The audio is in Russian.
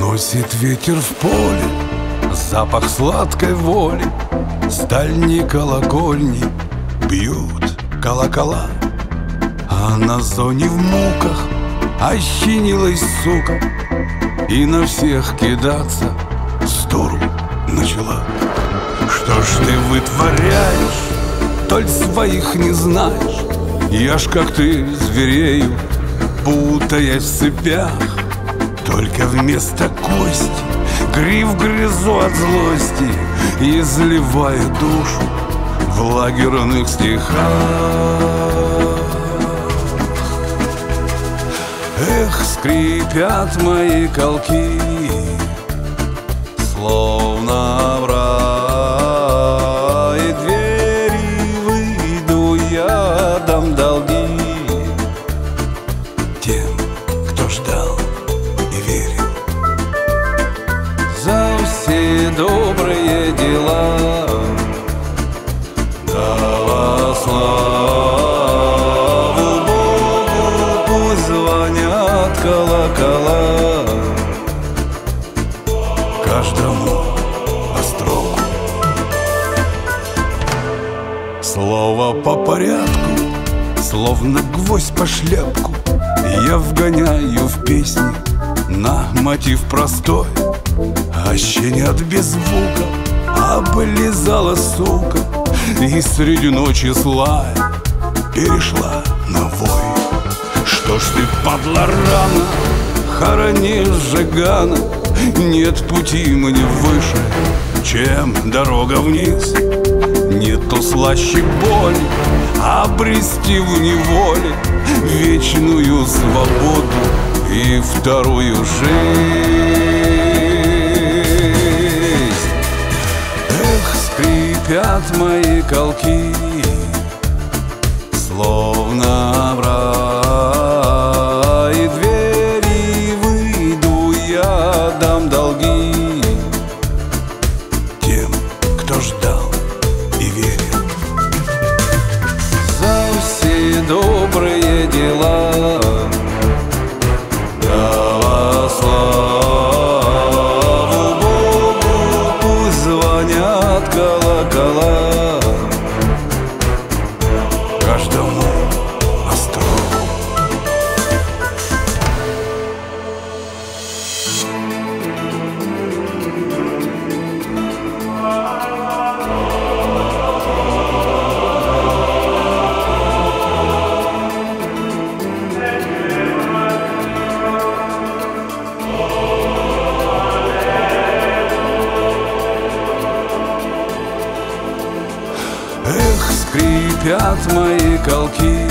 Носит ветер в поле запах сладкой воли, с дальней колокольни бьют колокола. А на зоне в муках ощенилась сука и на всех кидаться с дуру начала. Что ж ты вытворяешь, толь своих не знаешь? Я ж как ты зверею, путаясь в цепях. Только вместо кости гриф грызу от злости, изливая душу в лагерных стихах. Эх, скрипят мои колки, словно в рай двери, выйду я, дам долги тем, кто ждал и верил. За все добрые дела дала славу Богу, пусть звонят колокола. Каждому по строку. Слово по порядку, словно гвоздь по шляпку, я вгоняю в песни на мотив простой. Ощенят без звука, облизала сука, и среди ночи злая перешла на вой. Что ж ты, падла, рано хоронишь Жигана? Нет пути мне выше, чем дорога вниз. Не то слаще боли обрести в неволе вечную свободу и вторую жизнь. Эх, скрипят мои колки, словно в рай двери, выйду я, дам долги тем, кто ждал и верил. За все добрые дела дала славу Богу, пусть звонят колокола. Каждому по строку. Эх, скрипят мои колки,